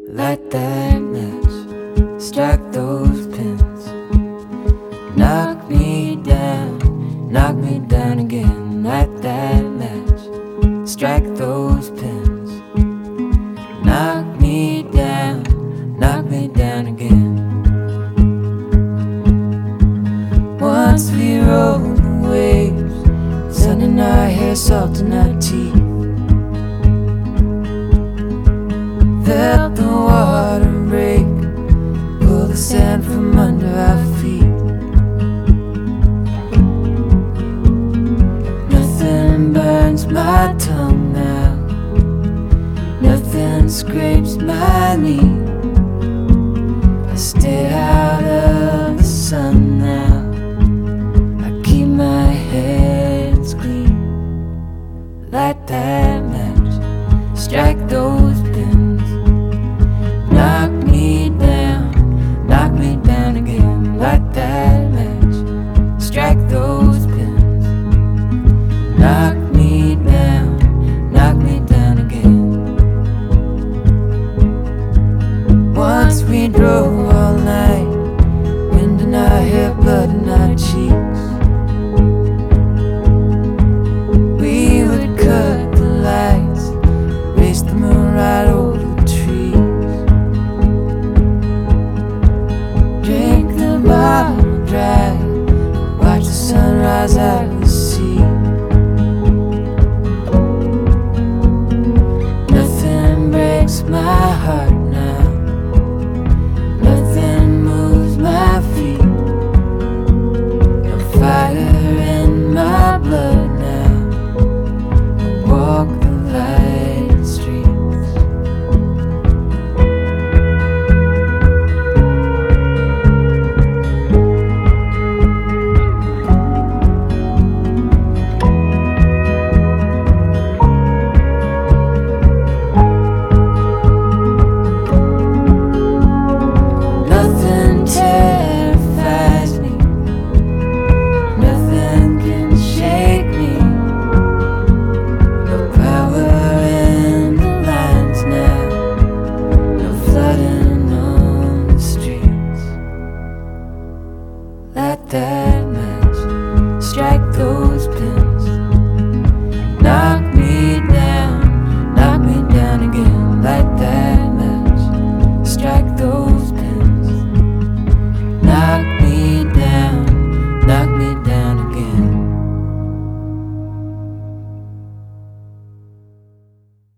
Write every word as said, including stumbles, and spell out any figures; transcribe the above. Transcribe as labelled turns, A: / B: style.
A: Light that match, strike those pins. Knock me down, knock me down again. Light that match, strike those pins. Knock me down, knock me down again. Once we rode the waves, sun in our hair, salt in our teeth. Felt the water break, pull the sand from under our feet. Nothing burns my tongue now, nothing scrapes my knee. I stay out of the sun now, I keep my hands clean. Light that match, strike those pins. Knock me down, knock me down again. Light that match, strike those pins. Knock me down, knock me down again. Once we drove